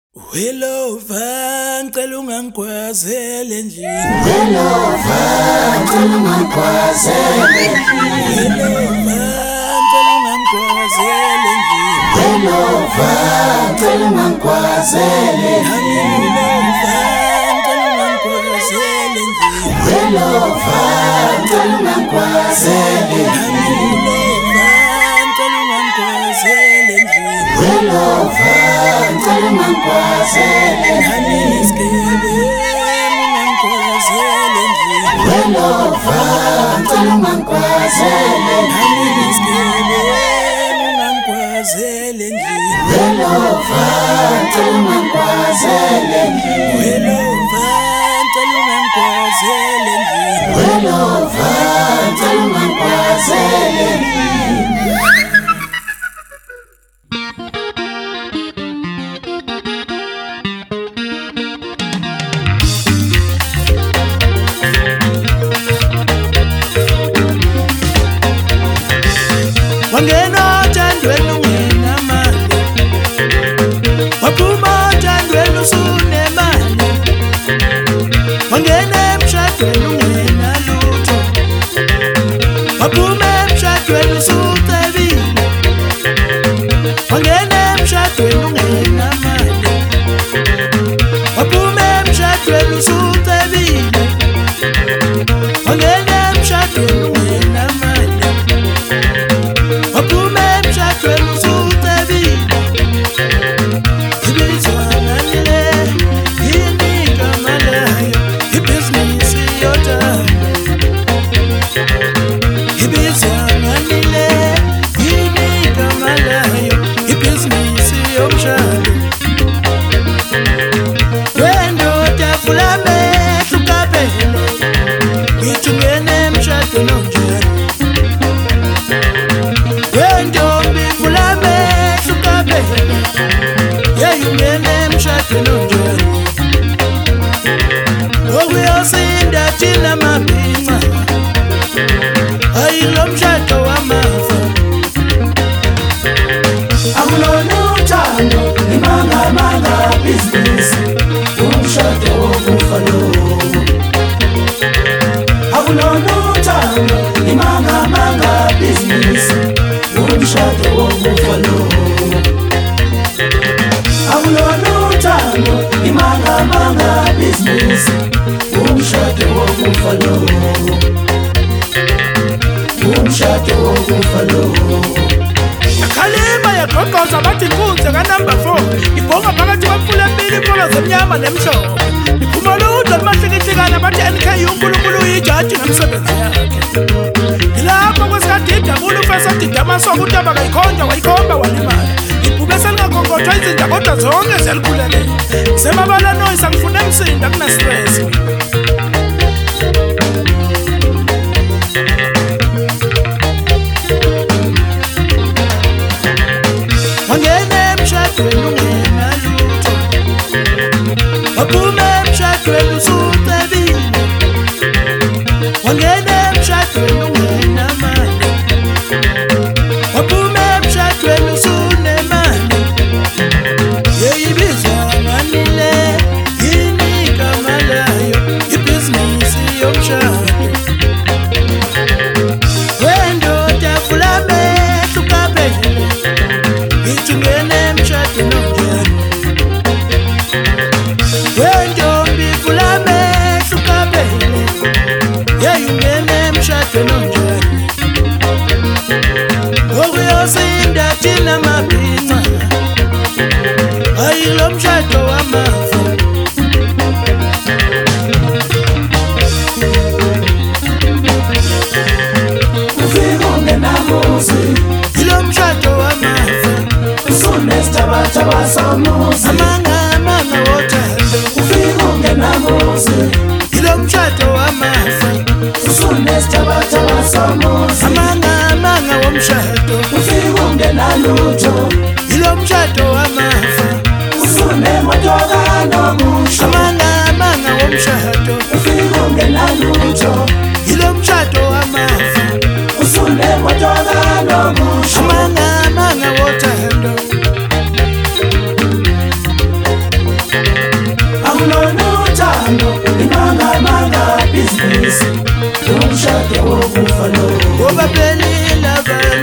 Welova ngicela ungangikwazele endlini. Welova ngicela ungangikwazele endlini. Welova ngicela ungangikwazele endlini. Welova ngicela ungangikwazele endlini. Welova ngicela ungangikwazele endlini. Welova ngicela ungangikwazele endlini. Welova ngicela ungangikwazele endlini. Welova ngicela ungangikwazele endlini. Wangena othandweni ungenamali, waphuma othandweni usunemali. Wangena emshadweni ungenalutho, waphuma emshadweni usucebile. Wangena emshadweni ungenamali, waphuma emshadweni usucebile. Wangena emshadweni ungenamali, waphuma emshadweni usucebile. Ibizwa ngani le, yini igama layo, ibhizinisi yothando. Ibizwa ngani le, yini igama layo, ibhizinisi yomshado. Wendoda vula amehlo ukapele, ngithi ungene emshadweni onjani. Wentombi vula amehlo ukapele, yeyi ungene emshadweni onjani. Okuyosinda thina mabhinca, ayilo mshado wamafa. Akulona uthando imangamanga business, umshado wokufa lo. Akulona uthando imangamanga business, umshado wokufa lo. Akulona uthando imangamanga business, umshado wokufa lo. Umshado wokufa lo. Khalima yaqoqoza bathi inkunzi ka-number 4 ibhonga phakathi kwemfula embili, imfula zemnyama nemhlophe. Iphuma ludwa lumahlikihlikana bathi NKU uNkulunkulu uyijaji ngemisebenzi yakhe. Yilapho kwesikadida bula ufesa dida amasoka uTaba kayikhonja wayikhomba walimala. Ibhube selingakhongothwa izinja kodwa zonke ziyalikhulalela. Semabala noise angifune emsinda kuna-stress. Wangena emshadweni ungenalutho, waphuma emshadweni usucebile. Wangena emshadweni ungenamali, waphuma emshadweni usunemali. Yeyi ibizwa ngani le, yini igama layo, ibhizinisi yomshado. Wendoda vula amehlo ukapele, ngithi ungene emshadweni onjani. Wentombi vula amehlo ukapele, yeyi ungene emshadweni onjani. Okuyosinda thina mabhinca, ayilo mshado wamafa. Ufika ungenamuzi, Ilo mshado wamafa. usunesithabatha somuzi. Amanga wothando. Ufika ungenamuzi, Ilo mshado wamafa. usunesithabatha somuzi. Amanga womshado. Ufika ungenalutho, Ilo mshado wamafa. usunemoto kanomusho. Amanga womshado. Ufika ungenalutho, Ilo mshado wamafa. usunemoto kanomusho. Amanga wothando. kufa lo ngoba phela ilava